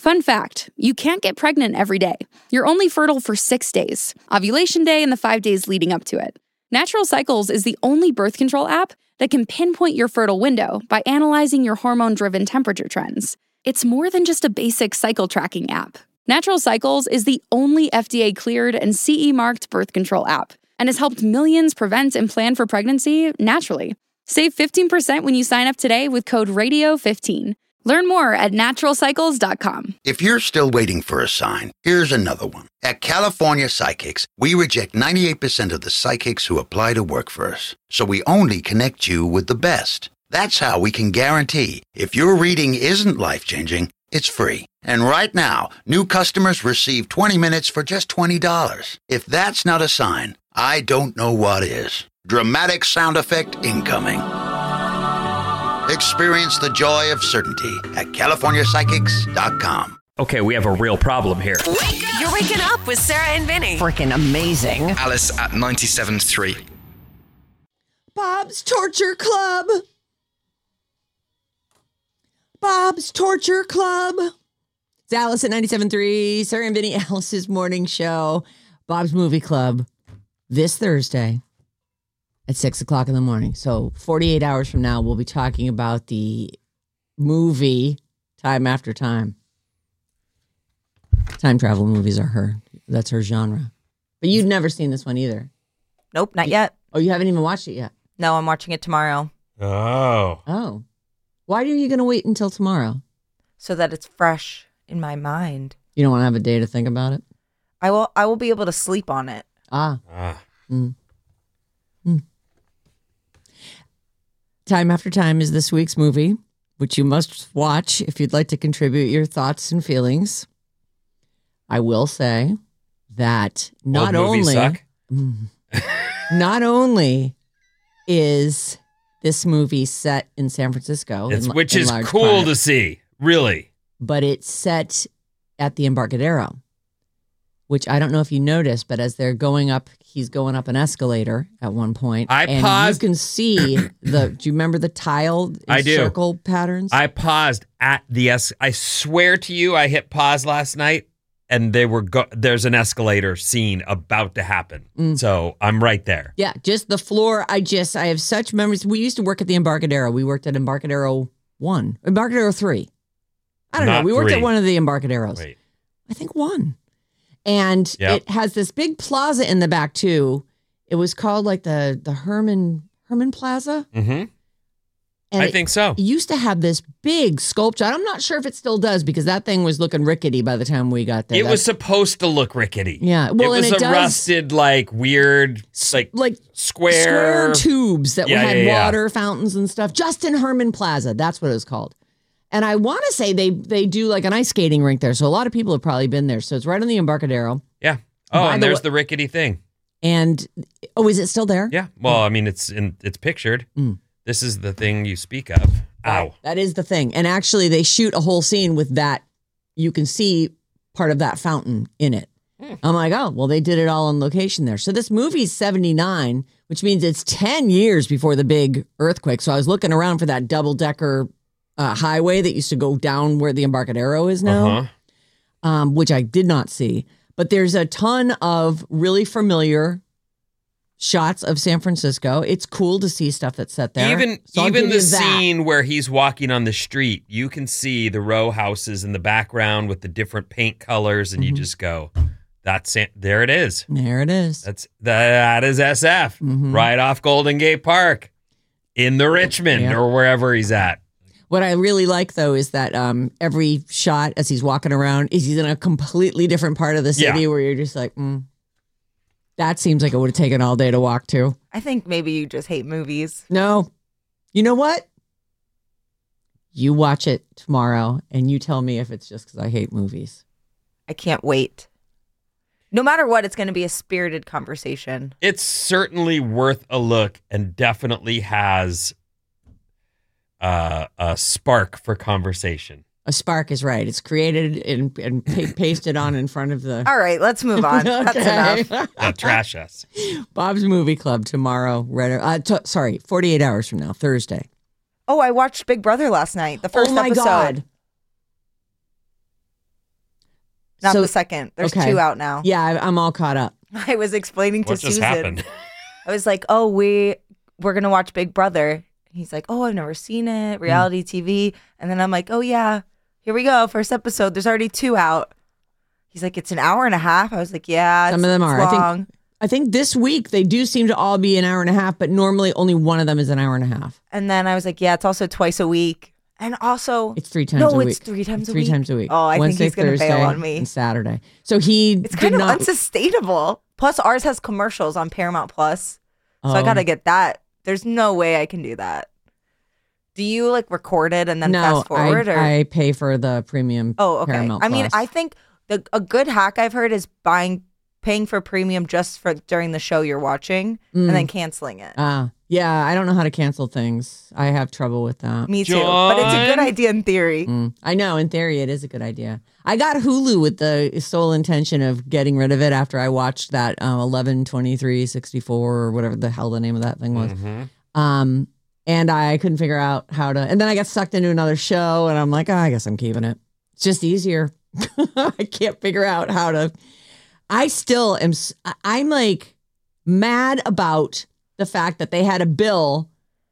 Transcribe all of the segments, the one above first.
Fun fact, you can't get pregnant every day. You're only fertile for 6 days, ovulation day and the 5 days leading up to it. Natural Cycles is the only birth control app that can pinpoint your fertile window by analyzing your hormone-driven temperature trends. It's more than just a basic cycle tracking app. Natural Cycles is the only FDA-cleared and CE-marked birth control app and has helped millions prevent and plan for pregnancy naturally. Save 15% when you sign up today with code RADIO15. Learn more at naturalcycles.com. If you're still waiting for a sign, here's another one. At California Psychics, we reject 98% of the psychics who apply to work for us. So we only connect you with the best. That's how we can guarantee if your reading isn't life-changing, it's free. And right now, new customers receive 20 minutes for just $20. If that's not a sign, I don't know what is. Dramatic sound effect incoming. Experience the joy of certainty at CaliforniaPsychics.com. Okay, we have a real problem here. You're waking up with Sarah and Vinny. Freaking amazing. Alice at 97.3. Bob's Torture Club. Bob's Torture Club. It's Alice at 97.3. Sarah and Vinny, Alice's morning show. Bob's Movie Club this Thursday at 6 o'clock in the morning. So 48 hours from now, we'll be talking about the movie Time After Time. Time travel movies are that's her genre. But you've never seen this one either. Nope, not yet. Oh, you haven't even watched it yet? No, I'm watching it tomorrow. Oh. Why are you going to wait until tomorrow? So that it's fresh in my mind. You don't want to have a day to think about it? I will be able to sleep on it. Time After Time is this week's movie, which you must watch if you'd like to contribute your thoughts and feelings. I will say that not only is this movie set in San Francisco, which is cool to see, really, but it's set at the Embarcadero, which I don't know if you noticed, but as they're going up, he's going up an escalator at one point. I paused. You can see do you remember the tile circle patterns? I paused at the I swear to you, I hit pause last night and there's an escalator scene about to happen. So I'm right there. Yeah, just the floor. I have such memories. We used to work at the Embarcadero. We worked at Embarcadero 1, Embarcadero 3. I don't know. We worked at one of the Embarcaderos. Wait. I think 1. And It has this big plaza in the back too. It was called like the Herman Plaza. Mm-hmm. And I think so. It used to have this big sculpture. I'm not sure if it still does because that thing was looking rickety by the time we got there. It was supposed to look rickety. Yeah. Well, it was rusted, like weird, like square tubes that had water fountains and stuff. Justin Herman Plaza. That's what it was called. And I want to say they do like an ice skating rink there. So a lot of people have probably been there. So it's right on the Embarcadero. Yeah. Oh, and there's the rickety thing. And, is it still there? Yeah. Well, I mean, it's pictured. This is the thing you speak of. Ow. That is the thing. And actually, they shoot a whole scene with that. You can see part of that fountain in it. I'm like, oh, well, they did it all on location there. So this movie's 79, which means it's 10 years before the big earthquake. So I was looking around for that double-decker highway that used to go down where the Embarcadero is now, which I did not see. But there's a ton of really familiar shots of San Francisco. It's cool to see stuff that's set there. Even the scene where he's walking on the street, you can see the row houses in the background with the different paint colors, and you just go, there it is. There it is. That is SF, right off Golden Gate Park in the Richmond or wherever he's at. What I really like, though, is that every shot as he's walking around, he's in a completely different part of the city where you're just like, that seems like it would have taken all day to walk to. I think maybe you just hate movies. No. You know what? You watch it tomorrow and you tell me if it's just because I hate movies. I can't wait. No matter what, it's going to be a spirited conversation. It's certainly worth a look and definitely has a spark for conversation. A spark is right. It's created and pasted on in front of the... All right, let's move on. That's enough. Trash us. Bob's Movie Club tomorrow. 48 hours from now, Thursday. Oh, I watched Big Brother last night. The first episode. God. not the second. There's 2 out now. Yeah, I'm all caught up. I was explaining to What just Susan. happened? I was like, oh, we're going to watch Big Brother. He's like, oh, I've never seen it. Reality TV. And then I'm like, oh, yeah. Here we go. First episode. There's already 2 out. He's like, it's an hour and a half. I was like, yeah. Some of them are. Long. I think this week they do seem to all be an hour and a half, but normally only one of them is an hour and a half. And then I was like, yeah, it's also twice a week. And also, it's 3 times a week. No, it's 3 times a week. 3 times a week. Oh, I Wednesday, think he's going to bail on me. And Saturday. So it's kind of unsustainable. Plus, ours has commercials on Paramount Plus. So I got to get that. There's no way I can do that. Do you like record it and then fast forward? No, I pay for the premium. Oh, okay. Paramount I mean, Plus. I think a good hack I've heard is paying for premium just for during the show you're watching and then canceling it. Yeah, I don't know how to cancel things. I have trouble with that. Me too. But it's a good idea in theory. I know, in theory, it is a good idea. I got Hulu with the sole intention of getting rid of it after I watched that 11/23/64 or whatever the hell the name of that thing was. And I couldn't figure out how to. And then I got sucked into another show, and I'm like, I guess I'm keeping it. It's just easier. I can't figure out how to. I still am. I'm like mad about the fact that they had a bill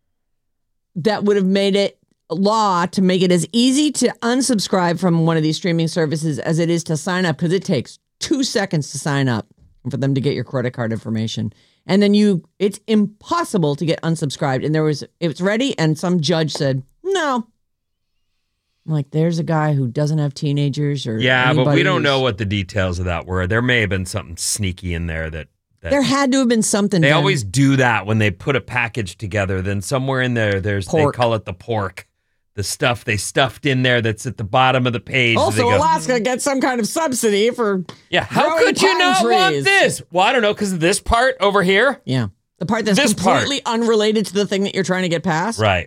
that would have made it law to make it as easy to unsubscribe from one of these streaming services as it is to sign up, because it takes 2 seconds to sign up for them to get your credit card information. And then it's impossible to get unsubscribed. And it was ready, and some judge said, no. I'm like, there's a guy who doesn't have teenagers or but we don't know what the details of that were. There may have been something sneaky in there that there had to have been something. They done. always do that when they put a package together. Then somewhere in there, they call it the pork. The stuff they stuffed in there that's at the bottom of the page. Also, Alaska gets some kind of subsidy for how could you not want this? Well, I don't know, because of this part over here? Yeah. The part that's completely unrelated to the thing that you're trying to get past? Right.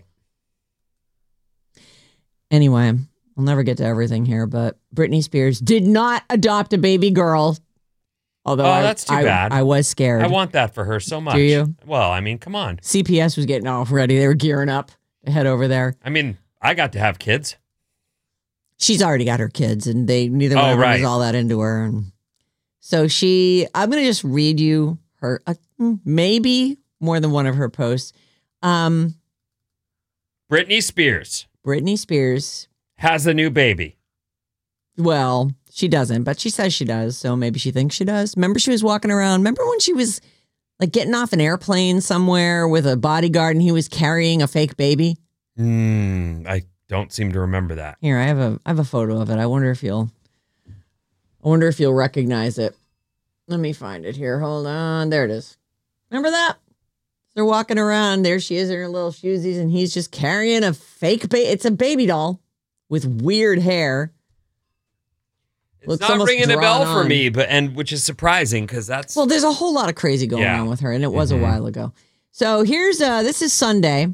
Anyway, I'll never get to everything here, but Britney Spears did not adopt a baby girl. Although that's too bad. I was scared. I want that for her so much. Do you? Well, I mean, come on. CPS was getting all ready. They were gearing up to head over there. I mean, I got to have kids. She's already got her kids, and neither one of them was all that into her. And so I'm going to just read you her, maybe more than one of her posts. Britney Spears. Britney Spears has a new baby. Well, she doesn't, but she says she does. So maybe she thinks she does. Remember she was walking around. Remember when she was like getting off an airplane somewhere with a bodyguard and he was carrying a fake baby? I don't seem to remember that. Here, I have a photo of it. I wonder if you'll recognize it. Let me find it here. Hold on. There it is. Remember that? They're walking around. There she is in her little shoesies, and he's just carrying a fake baby. It's a baby doll with weird hair. It's not ringing a bell for me, which is surprising because that's... Well, there's a whole lot of crazy going on with her, and it was a while ago. So here's, this is Sunday.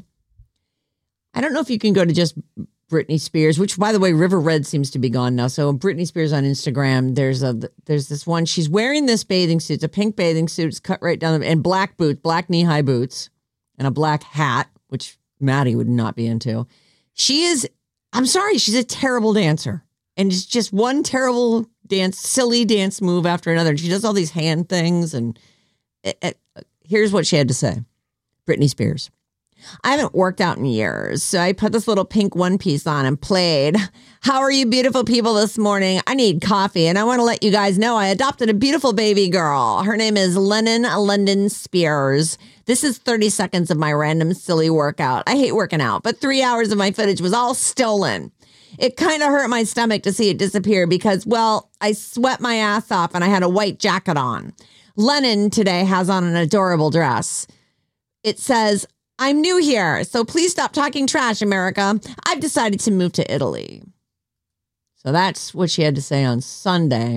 I don't know if you can go to just Britney Spears, which, by the way, River Red seems to be gone now. So Britney Spears on Instagram, there's this one. She's wearing this bathing suit. It's a pink bathing suit. It's cut right down, and black boots, black knee-high boots, and a black hat, which Maddie would not be into. She's a terrible dancer. And it's just one terrible silly dance move after another. And she does all these hand things. And here's what she had to say. Britney Spears. I haven't worked out in years, so I put this little pink one piece on and played. How are you beautiful people this morning? I need coffee, and I want to let you guys know I adopted a beautiful baby girl. Her name is Lennon London Spears. This is 30 seconds of my random silly workout. I hate working out, but 3 hours of my footage was all stolen. It kind of hurt my stomach to see it disappear because, well, I sweat my ass off and I had a white jacket on. Lennon today has on an adorable dress. It says, I'm new here, so please stop talking trash, America. I've decided to move to Italy. So that's what she had to say on Sunday.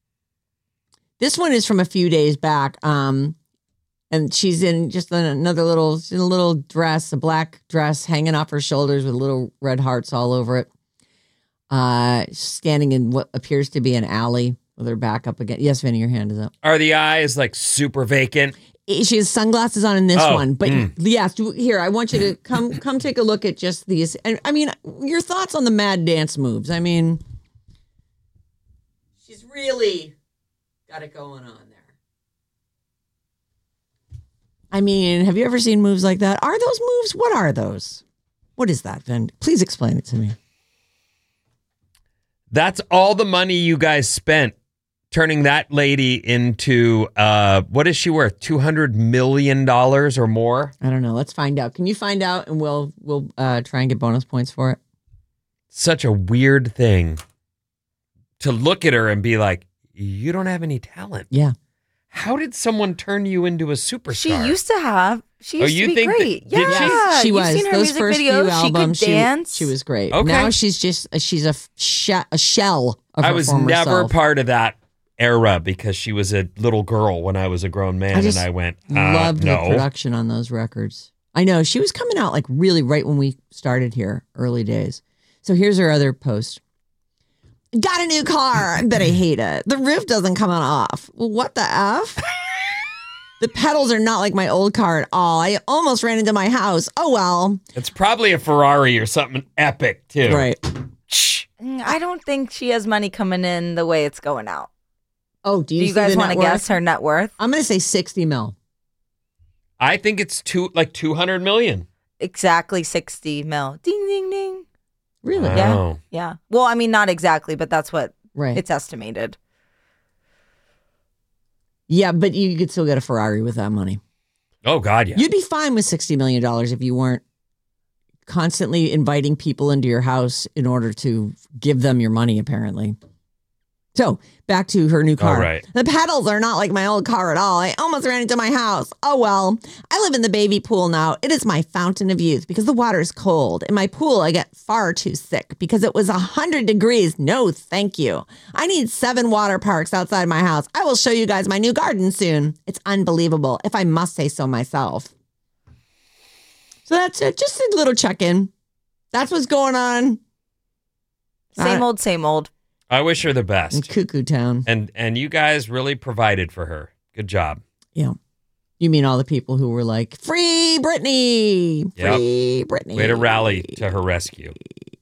This one is from a few days back. And she's in just another little dress, a black dress hanging off her shoulders with little red hearts all over it. Standing in what appears to be an alley with her back up again. Yes, Vinny, your hand is up. Are the eyes like super vacant? She has sunglasses on in this one, but yes, here, I want you to come take a look at just these. And I mean, your thoughts on the mad dance moves. I mean, She's really got it going on there. I mean, have you ever seen moves like that? Are those moves? What are those? What is that, Vin? Please explain it to me. That's all the money you guys spent turning that lady into, what is she worth? $200 million or more? I don't know. Let's find out. Can you find out and we'll try and get bonus points for it? Such a weird thing to look at her and be like, you don't have any talent. Yeah. How did someone turn you into a superstar? She used to have. She used you to be think great. did she? Yeah, She You've was. seen her Those music first videos. few albums, she could dance. she was great. Okay. Now she's a shell of her I was former never self. part of that era because she was a little girl when I was a grown man, just and I went, loved no. the production on those records. I know she was coming out like really right when we started here, early days. So here's her other post. Got a new car. I bet I hate it. The roof doesn't come off. Well, what the F? The pedals are not like my old car at all. I almost ran into my house. Oh, well. It's probably a Ferrari or something epic, too. Right. I don't think she has money coming in the way it's going out. Oh, do you see guys the want to net worth? guess her net worth? I'm going to say 60 mil. I think it's $200 million. Exactly 60 mil. Ding, ding, ding. Really? Wow. Yeah. Oh. Yeah. Well, I mean, not exactly, but that's what Right. it's estimated. Yeah, but you could still get a Ferrari with that money. Oh, God, yeah. You'd be fine with $60 million if you weren't constantly inviting people into your house in order to give them your money, apparently. So back to her new car. All right. The pedals are not like my old car at all. I almost ran into my house. Oh, well, I live in the baby pool now. It is my fountain of youth because the water is cold. In my pool, I get far too sick because it was 100 degrees. No, thank you. I need 7 water parks outside my house. I will show you guys my new garden soon. It's unbelievable, if I must say so myself. So that's it. Just a little check-in. That's what's going on Same old, same old. I wish her the in best. Cuckoo Town. And you guys really provided for her. Good job. Yeah. You mean all the people who were like, free Britney, Yep. free Britney. Way to rally to her rescue.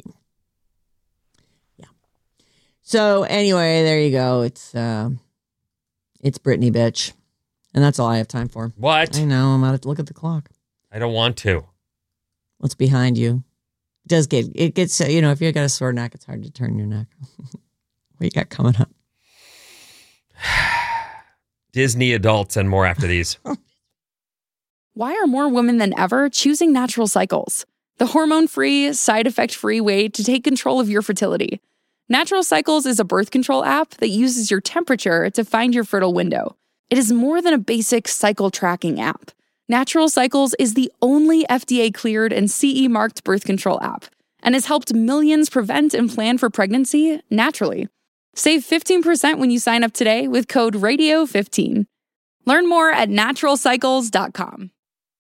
So anyway, there you go. It's Britney, bitch. And that's all I have time for. What? I know. I'm out to look at the clock. I don't want to. What's behind you? It gets, if you got a sore neck, it's hard to turn your neck. What you got coming up? Disney adults and more after these. Why are more women than ever choosing Natural Cycles? The hormone-free, side-effect-free way to take control of your fertility. Natural Cycles is a birth control app that uses your temperature to find your fertile window. It is more than a basic cycle tracking app. Natural Cycles is the only FDA-cleared and CE-marked birth control app and has helped millions prevent and plan for pregnancy naturally. Save 15% when you sign up today with code RADIO15. Learn more at naturalcycles.com.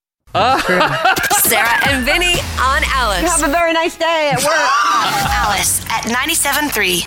Sarah and Vinny on Alice. Have a very nice day at work. Alice at 97.3.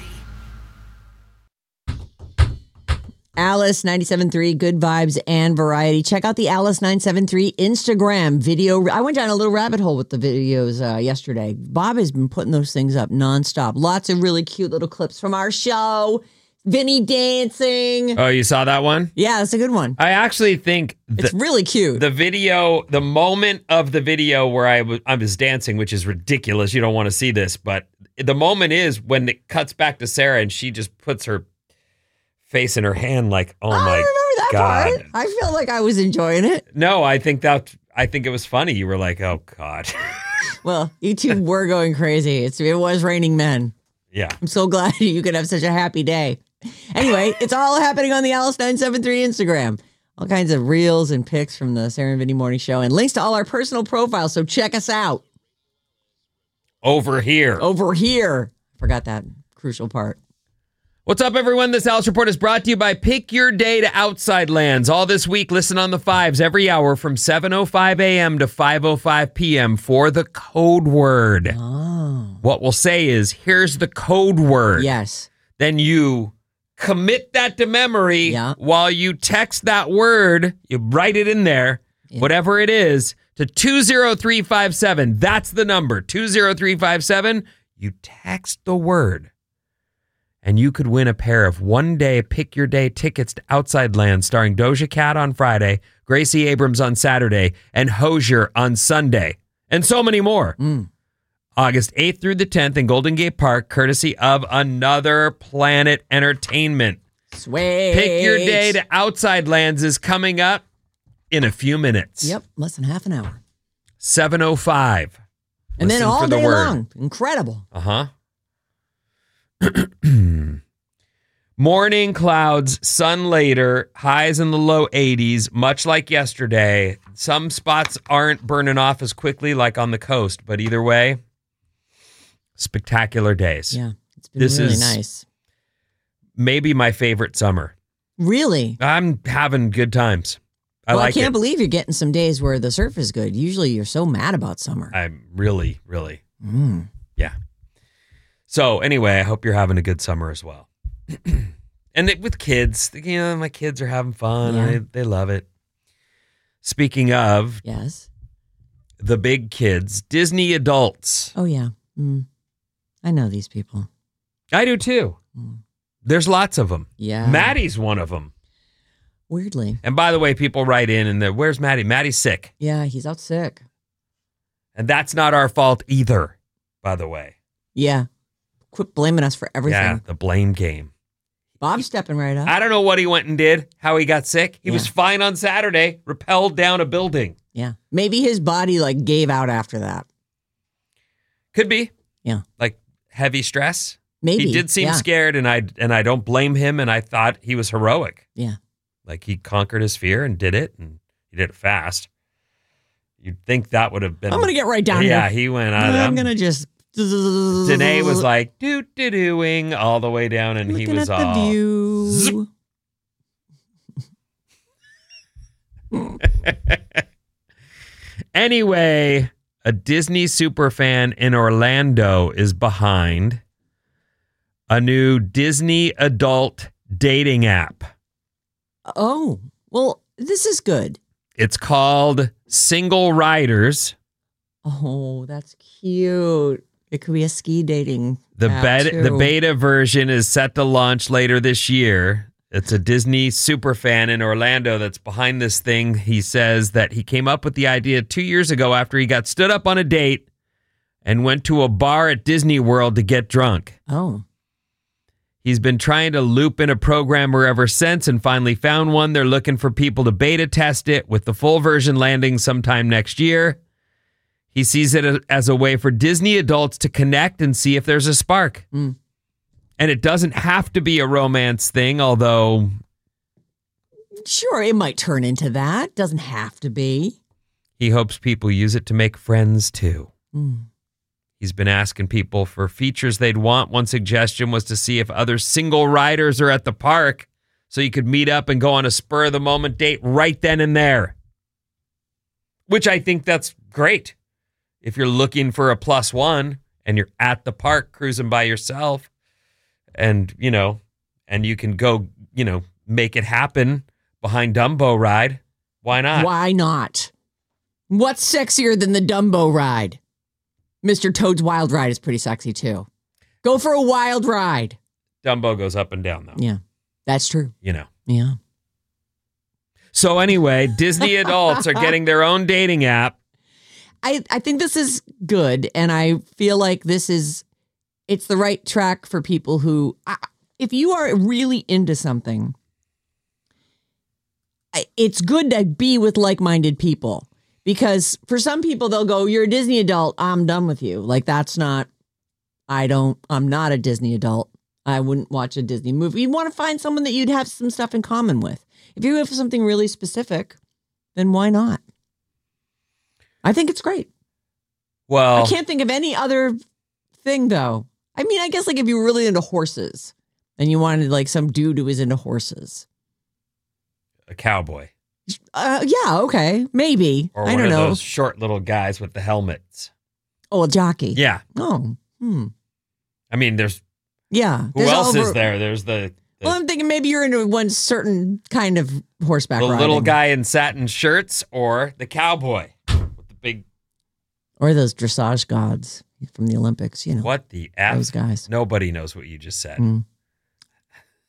Alice 97.3, good vibes and variety. Check out the Alice 973 Instagram video. I went down a little rabbit hole with the videos yesterday. Bob has been putting those things up nonstop. Lots of really cute little clips from our show. Vinny dancing. Oh, you saw that one? Yeah, that's a good one. I actually think It's really cute. the video, the moment of the video where I was dancing, which is ridiculous. You don't want to see this, but the moment is when it cuts back to Sarah and she just puts her face in her hand like, oh I my remember that God. part. I felt like I was enjoying it. No, I think it was funny. You were like, oh God. Well, you two were going crazy. It was raining men. Yeah. I'm so glad you could have such a happy day. Anyway, it's all happening on the Alice 973 Instagram. All kinds of reels and pics from the Sarah and Vinny Morning Show and links to all our personal profiles. So check us out. Over here. Over here. Forgot that crucial part. What's up, everyone? This Alice Report is brought to you by Pick Your Day to Outside Lands. All this week, listen on the 5s every hour from 7:05 a.m. to 5:05 p.m. for the code word. Oh. What we'll say is, here's the code word. Yes. Then you commit that to memory. Yeah. While you text that word, you write it in there, whatever it is, to 20357. That's the number, 20357. You text the word. and you could win a pair of one-day Pick Your Day tickets to Outside Land starring Doja Cat on Friday, Gracie Abrams on Saturday, and Hozier on Sunday, and so many more. August 8th through the 10th in Golden Gate Park, courtesy of Another Planet Entertainment. Sweet. Pick Your Day to Outside Lands is coming up in a few minutes. Yep, less than half an hour. 7:05. And then Listen all for the day word. long. Incredible. Uh-huh. Morning clouds, sun later, highs in the low 80s, much like yesterday. Some spots aren't burning off as quickly like on the coast, but either way, spectacular days. Yeah, it's been This really is- nice. Maybe my favorite summer. Really? I'm having good times. I Well, like I can't it. believe you're getting some days where the surf is good. Usually you're so mad about summer. I'm really, really, Mm. yeah. So anyway, I hope you're having a good summer as well. And with kids, my kids are having fun. Yeah. They love it. Speaking of Yes. the big kids, Disney adults. Oh, yeah. I know these people. I do too. There's lots of them. Yeah. Maddie's one of them. Weirdly. And by the way, people write in and they're, where's Maddie? Maddie's sick. Yeah, he's out sick. And that's not our fault either, by the way. Yeah. Quit blaming us for everything. Yeah, the blame game. Bob's stepping right up. I don't know what he went and did, how he got sick. He Yeah. was fine on Saturday, rappelled down a building. Yeah. Maybe his body gave out after that. Could be. Yeah. Like heavy stress. Maybe. He did seem Yeah. scared, and I don't blame him, and I thought he was heroic. Yeah. Like he conquered his fear and did it, and he did it fast. You'd think that would have been. I'm going to get right down Yeah, here. he went. I'm going to just. Danae was like doing all the way down, and he looking was at the all. view. Anyway, a Disney superfan in Orlando is behind a new Disney adult dating app. Oh, well, this is good. It's called Single Riders. Oh, that's cute. It could be a ski dating. The app, the too. beta version is set to launch later this year. It's a Disney superfan in Orlando that's behind this thing. He says that he came up with the idea 2 years ago after he got stood up on a date and went to a bar at Disney World to get drunk. Oh, He's been trying to loop in a programmer ever since and finally found one. They're looking for people to beta test it, with the full version landing sometime next year. He sees it as a way for Disney adults to connect and see if there's a spark. Mm. And it doesn't have to be a romance thing, although sure. It might turn into that. Doesn't have to be. he hopes people use it to make friends too. Mm. He's been asking people for features they'd want. One suggestion was to see if other single riders are at the park so you could meet up and go on a spur of the moment date right then and there. Which I think that's great. If you're looking for a plus one and you're at the park cruising by yourself and you can go, make it happen behind Dumbo ride, why not? Why not? What's sexier than the Dumbo ride? Mr. Toad's Wild Ride is pretty sexy too. Go for a wild ride. Dumbo goes up and down though. Yeah, that's true. Yeah. So anyway, Disney adults are getting their own dating app. I think this is good, and I feel like it's the right track for people who, if you are really into something, it's good to be with like-minded people, because for some people they'll go, you're a Disney adult, I'm done with you. Like I'm not a Disney adult. I wouldn't watch a Disney movie. You want to find someone that you'd have some stuff in common with. If you have something really specific, then why not? I think it's great. Well, I can't think of any other thing, though. I mean, I guess if you were really into horses and you wanted some dude who was into horses. a cowboy. Yeah, okay. Maybe. Or I one don't of know. those short little guys with the helmets. Oh, a jockey. Yeah. Oh, I mean, there's yeah. who else is there? There's the Well, I'm thinking maybe you're into one certain kind of horseback riding. little guy in satin shirts, or the cowboy with the big. Or those dressage gods from the Olympics, What the F? Those guys. Nobody knows what you just said. Mm.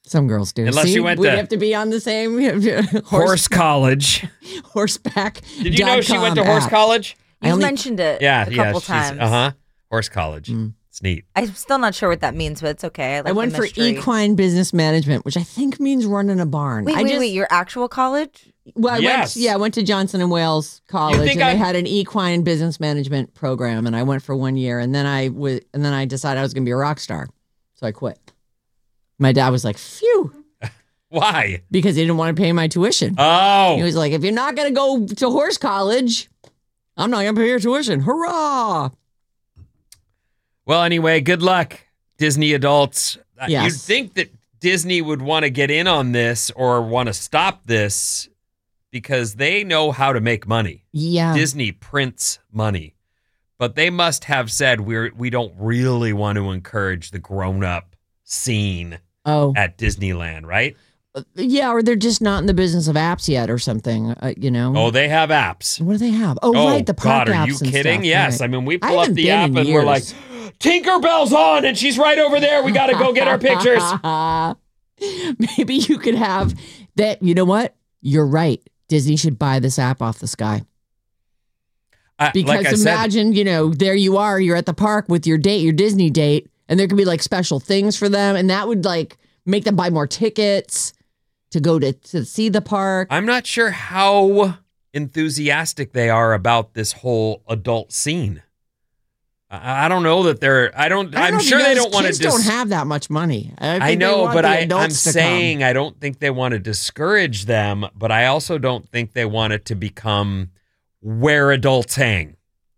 Some girls do. Unless you went we'd to have to be on the same Horse college. horseback. Did you know she went to horse college? You mentioned it a couple times. Horse college. It's neat. I'm still not sure what that means, but it's okay. I went for equine business management, which I think means running a barn. Wait, your actual college? Well, I went to Johnson & Wales College, and they had an equine business management program, and I went for 1 year, and then I decided I was going to be a rock star, so I quit. My dad was like, "Phew." Why? Because he didn't want to pay my tuition. Oh. He was like, "If you're not going to go to horse college, I'm not going to pay your tuition. Hurrah!" Well, anyway, good luck, Disney adults. Yes. You'd think that Disney would want to get in on this or want to stop this because they know how to make money. Yeah. Disney prints money. But they must have said we don't really want to encourage the grown-up scene at Disneyland, right? Yeah, or they're just not in the business of apps yet or something, Oh, they have apps. What do they have? Oh, right, the park God, apps are you and kidding? stuff, Yes. right. I mean, we I pull up haven't the been app in and we're like, Tinkerbell's on and she's right over there. We got to go get our pictures. Maybe you could have that. You know what? You're right. Disney should buy this app off the sky. Because like imagine, there you are, you're at the park with your date, your Disney date, and there could be like special things for them, and that would like make them buy more tickets to go to see the park. I'm not sure how enthusiastic they are about this whole adult scene. I don't know that I'm sure they don't want to. Kids don't have that much money. I know, but I'm saying I don't think they want to discourage them, but I also don't think they want it to become where adults hang. I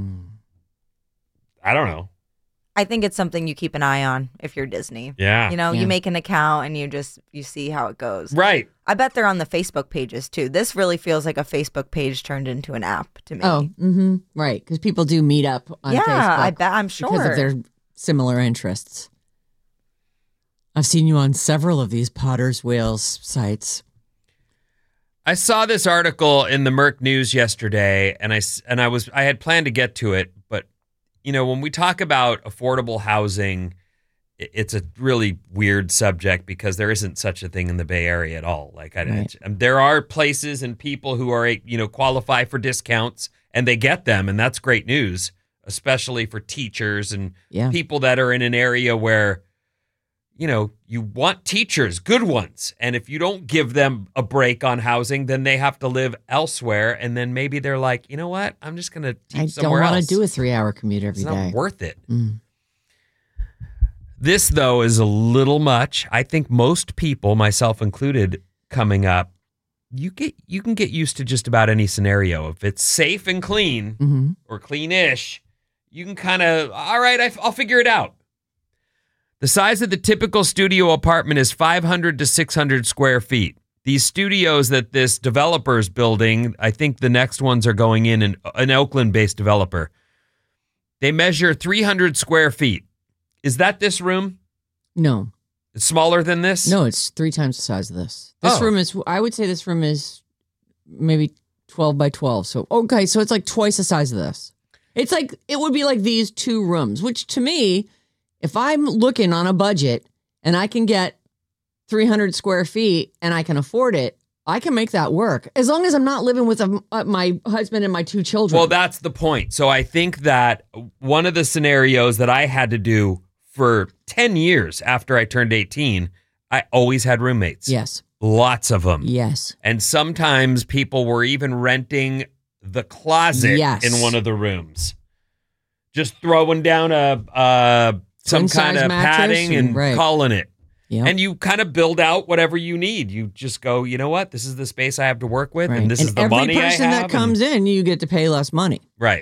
don't know. I think it's something you keep an eye on if you're Disney. Yeah. You make an account and you see how it goes. Right. I bet they're on the Facebook pages too. This really feels like a Facebook page turned into an app to me. Oh, right. Because people do meet up on Facebook. Yeah, I bet. I'm sure. Because of their similar interests. I've seen you on several of these Potter's Whales sites. I saw this article in the Merc News yesterday, and I had planned to get to it, but when we talk about affordable housing, it's a really weird subject because there isn't such a thing in the Bay Area at all. Like there are places and people who are qualify for discounts, and they get them, and that's great news, especially for teachers and people that are in an area where you want teachers, good ones. And if you don't give them a break on housing, then they have to live elsewhere. And then maybe they're like, you know what? I'm just going to teach somewhere else. I don't want to do a 3-hour commute every day. It's not worth it. This, though, is a little much. I think most people, myself included, coming up, you can get used to just about any scenario. If it's safe and clean or clean-ish, you can kind of, all right, I'll figure it out. The size of the typical studio apartment is 500 to 600 square feet. These studios that this developer is building, I think the next ones are going in an Oakland-based developer. They measure 300 square feet. Is that this room? No. It's smaller than this? No, it's 3 times the size of this. I would say this room is maybe 12 by 12. So, okay, so it's like twice the size of this. It's like, it would be like these 2 rooms, which to me, if I'm looking on a budget and I can get 300 square feet and I can afford it, I can make that work. As long as I'm not living with my husband and my 2 children. Well, that's the point. So I think that one of the scenarios that I had to do for 10 years after I turned 18, I always had roommates. Yes. Lots of them. Yes. And sometimes people were even renting the closet in one of the rooms. Just throwing down some kind of padding and calling it. Yep. And you kind of build out whatever you need. You just go, you know what? This is the space I have to work with, and this is the money I have. Every person that comes in, you get to pay less money. Right.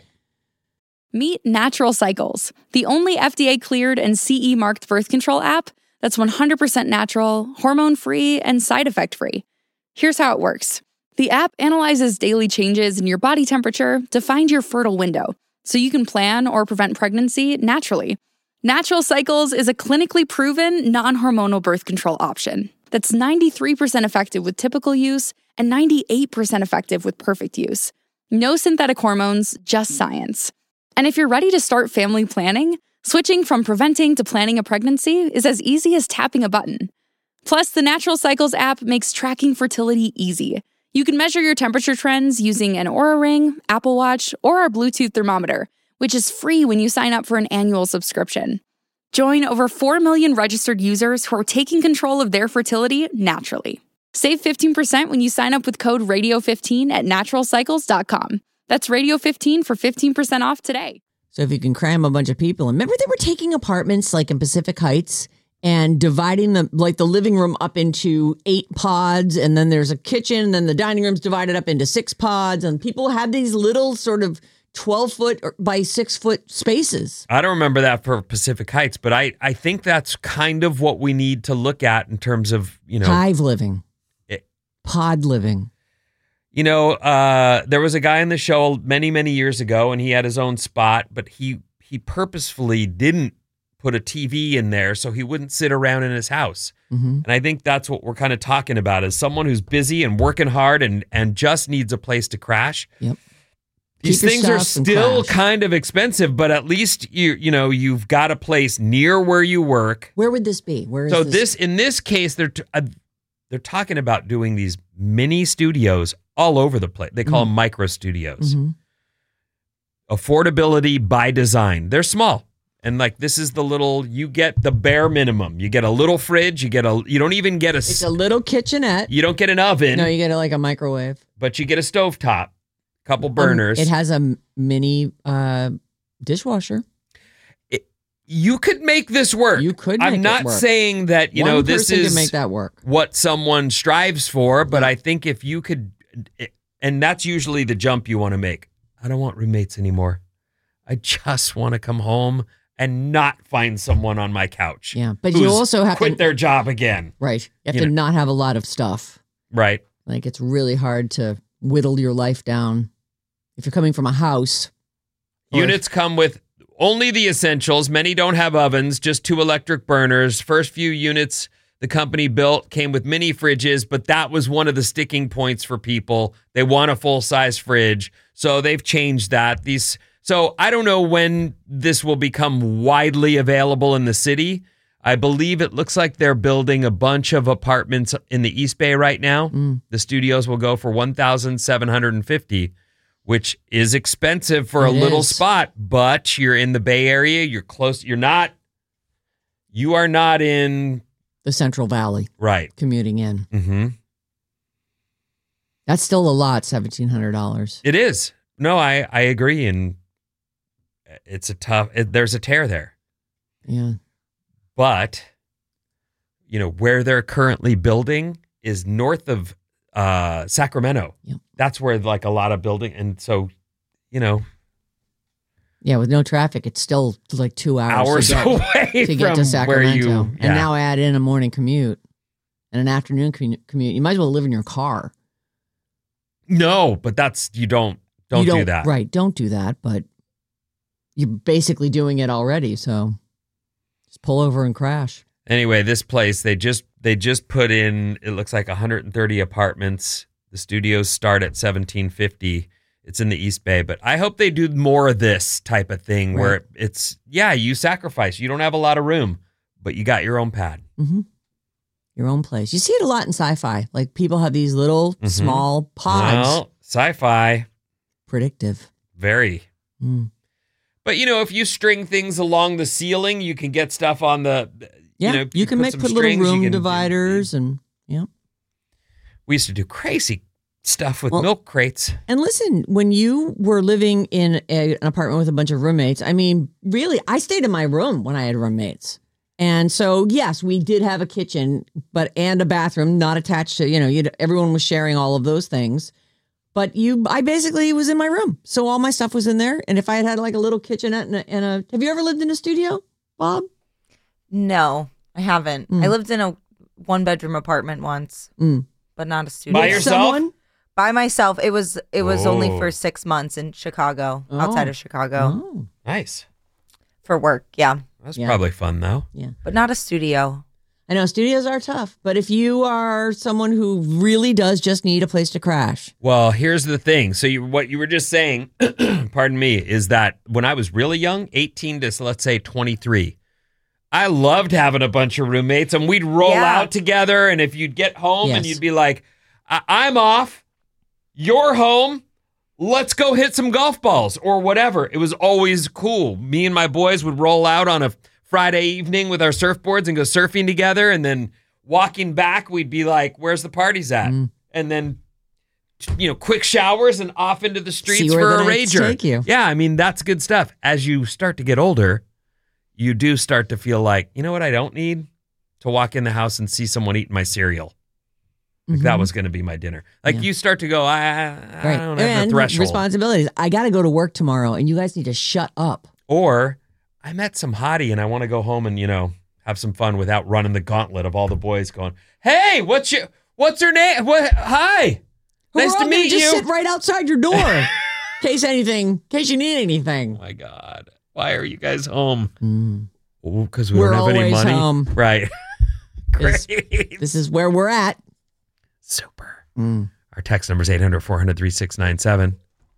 Meet Natural Cycles, the only FDA-cleared and CE-marked birth control app that's 100% natural, hormone-free, and side effect-free. Here's how it works. The app analyzes daily changes in your body temperature to find your fertile window, so you can plan or prevent pregnancy naturally. Natural Cycles is a clinically proven, non-hormonal birth control option that's 93% effective with typical use and 98% effective with perfect use. No synthetic hormones, just science. And if you're ready to start family planning, switching from preventing to planning a pregnancy is as easy as tapping a button. Plus, the Natural Cycles app makes tracking fertility easy. You can measure your temperature trends using an Oura Ring, Apple Watch, or our Bluetooth thermometer, which is free when you sign up for an annual subscription. Join over 4 million registered users who are taking control of their fertility naturally. Save 15% when you sign up with code radio15 at naturalcycles.com. That's radio15 for 15% off today. So if you can cram a bunch of people, and remember they were taking apartments like in Pacific Heights and dividing them, like the living room up into 8 pods, and then there's a kitchen, and then the dining room's divided up into 6 pods, and people have these little sort of 12-foot by 6-foot spaces. I don't remember that for Pacific Heights, but I think that's kind of what we need to look at in terms of, hive living, pod living. There was a guy in the show many, many years ago, and he had his own spot, but he purposefully didn't put a TV in there so he wouldn't sit around in his house. Mm-hmm. And I think that's what we're kind of talking about, is someone who's busy and working hard and just needs a place to crash. Yep. These things are still kind of expensive, but at least you've got a place near where you work. Where would this be? Where is so this? In this case, they're talking about doing these mini studios all over the place. They call them micro studios. Mm-hmm. Affordability by design. They're small. And this is you get the bare minimum. You get a little fridge. You don't even get It's a little kitchenette. You don't get an oven. No, you get a microwave. But you get a stovetop, couple burners. It has a mini dishwasher. You could make this work. You could make I'm not it work. saying that, One this person is can make that work. What someone strives for, but I think if you could, and that's usually the jump you want to make. I don't want roommates anymore. I just want to come home and not find someone on my couch. Yeah, but you also have quit to their job again. Right. You have to not have a lot of stuff. Right. It's really hard to whittle your life down if you're coming from a house. Units come with only the essentials. Many don't have ovens, just 2 electric burners. First few units the company built came with mini fridges, but that was one of the sticking points for people. They want a full-size fridge, so they've changed that. So I don't know when this will become widely available in the city. I believe it looks like they're building a bunch of apartments in the East Bay right now. The studios will go for $1,750, which is expensive for a little spot, but you're in the Bay Area. You're close. You are not in the Central Valley. Right. Commuting in. Mm-hmm. That's still a lot, $1,700. It is. No, I agree. And it's there's a tear there. Yeah. But, where they're currently building is north of Sacramento. Yep. That's where a lot of building. And so, Yeah, with no traffic, it's still 2 hours away to get from to Sacramento. where And now add in a morning commute and an afternoon commute. You might as well live in your car. No, but you don't do that. Right, don't do that, but you're basically doing it already, so just pull over and crash. Anyway, this place, they just put in, it looks like 130 apartments. The studios start at $1,750. It's in the East Bay, but I hope they do more of this type of thing where it's, you sacrifice. You don't have a lot of room, but you got your own pad. Mm-hmm. Your own place. You see it a lot in sci-fi. People have these little small pods. Well, sci-fi. Predictive. Very. Mm. But, if you string things along the ceiling, you can get stuff on the, you can put little room dividers and, We used to do crazy stuff with milk crates. And listen, when you were living in an apartment with a bunch of roommates, really, I stayed in my room when I had roommates. And so, yes, we did have a kitchen, and a bathroom not attached to, everyone was sharing all of those things. But I basically was in my room. So all my stuff was in there. And if I had a little kitchenette have you ever lived in a studio, Bob? No, I haven't. I lived in a 1-bedroom apartment once, but not a studio. By yourself? By myself. It was only for 6 months in Chicago, outside of Chicago. Oh. Nice. For work, yeah. That's probably fun, though. Yeah. But not a studio. I know studios are tough, but if you are someone who really does just need a place to crash. Well, here's the thing. So what you were just saying, pardon me, is that when I was really young, 18 to let's say 23, I loved having a bunch of roommates, and we'd roll Yeah. out together. And if you'd get home and Yes. you'd be like, I'm off, you're home, let's go hit some golf balls or whatever. It was always cool. Me and my boys would roll out on a Friday evening with our surfboards and go surfing together. And then walking back, we'd be like, where's the parties at? And then, quick showers and off into the streets where for the a nights rager. take you. Yeah, I mean, that's good stuff. As you start to get older, you do start to feel like, you know what I don't need? To walk in the house and see someone eating my cereal. Like that was going to be my dinner. Like you start to go, I don't have and the threshold. responsibilities. I got to go to work tomorrow, and you guys need to shut up. Or I met some hottie and I want to go home and, have some fun without running the gauntlet of all the boys going, hey, what's her name? Hi. Nice We're to all gonna meet just you. sit right outside your door in case you need anything. Oh my God. Why are you guys home? Because we We're don't have any always money. home. Right. This- Great. This is where we're at. Super. Our text number is 800-400-3697.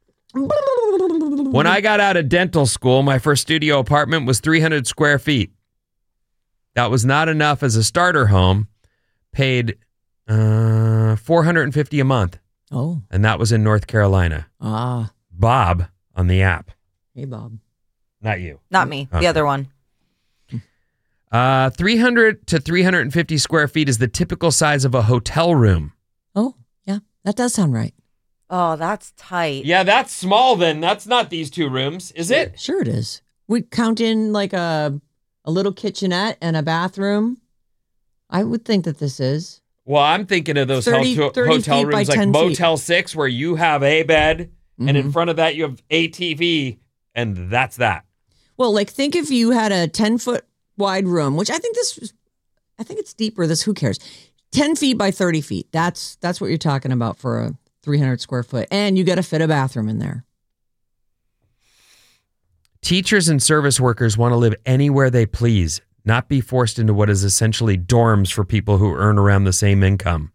When I got out of dental school, my first studio apartment was 300 square feet. That was not enough as a starter home. Paid $450 a month, Oh, and that was in North Carolina. Bob on the app. Hey, Bob. Not you. Not me. Okay. The other one. 300 to 350 square feet is the typical size of a hotel room. Oh, yeah, that does sound right. Oh, that's tight. Yeah, that's small then. That's not these two rooms, is it? Sure, it is. We count in like a little kitchenette and a bathroom. I would think that this is. Well, I'm thinking of those 30 hotel feet by rooms like 10 feet. Motel 6 where you have a bed and in Mhm. front of that you have a TV and that's that. Well, like think if you had a 10-foot wide room, which I think it's deeper. Who cares? 10 feet by 30 feet. That's what you're talking about for a 300 square foot. And you got to fit a bathroom in there. Teachers and service workers want to live anywhere they please, not be forced into what is essentially dorms for people who earn around the same income.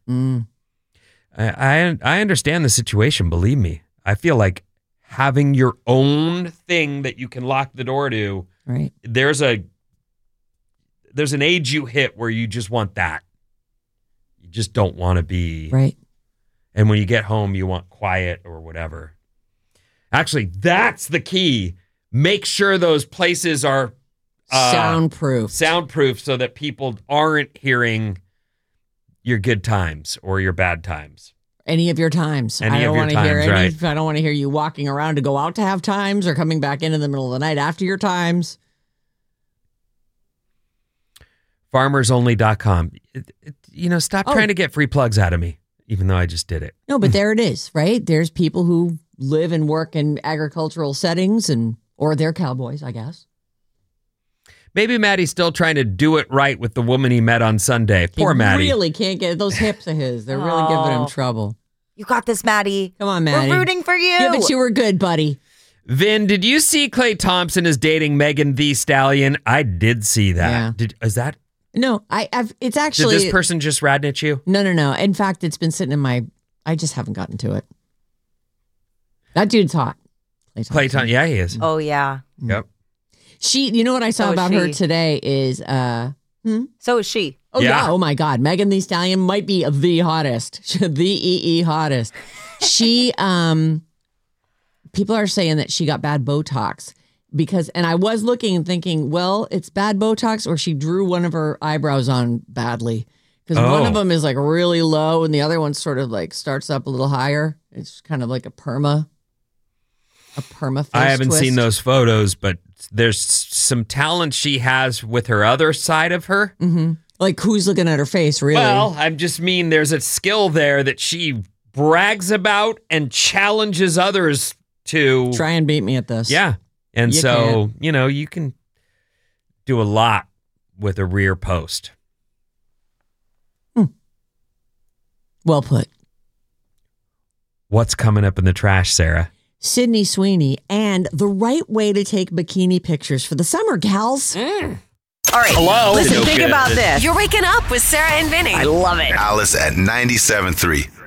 I understand the situation, believe me. I feel like having your own thing that you can lock the door to, Right. there's an age you hit where you just want that. You just don't want to be. Right. And when you get home, you want quiet or whatever. Actually, that's the key. Make sure those places are Soundproof. soundproof so that people aren't hearing your good times or your bad times. Any of your times. Any I don't of your want to hear times, any. right. I don't want to hear you walking around to go out to have times or coming back in the middle of the night after your times. FarmersOnly.com. Stop trying to get free plugs out of me, even though I just did it. No, but there it is, right? There's people who live and work in agricultural settings or they're cowboys, I guess. Maybe Maddie's still trying to do it right with the woman he met on Sunday. Poor He Maddie. really can't get those hips of his. They're really giving him trouble. You got this, Maddie. Come on, Maddie. We're rooting for you. Give it you were good, buddy. Vin, did you see Klay Thompson is dating Megan Thee Stallion? I did see that. Yeah. Is that? No, it's actually. Did this person just rat at you? No. In fact, it's been sitting in I just haven't gotten to it. That dude's hot. Klay Thompson. Yeah, he is. Oh, yeah. Yep. You know what I saw So is about her she. today is, So is she. oh Yeah. yeah, oh my God, Megan Thee Stallion might be the hottest, the hottest. She, people are saying that she got bad Botox and I was looking and thinking, well, it's bad Botox or she drew one of her eyebrows on badly because one of them is like really low and the other one sort of like starts up a little higher. It's kind of like a perma face I haven't twist. seen those photos, but there's some talent she has with her other side of her. Mm-hmm. Like who's looking at her face, really? Well, I just mean there's a skill there that she brags about and challenges others to try and beat me at this. Yeah. And You so, you can do a lot with a rear post. Well put. What's coming up in the trash, Sarah? Sydney Sweeney and the right way to take bikini pictures for the summer, gals. All right. Hello? Listen, No think good. about this. You're waking up with Sarah and Vinny. I love it. Alice at 97.3.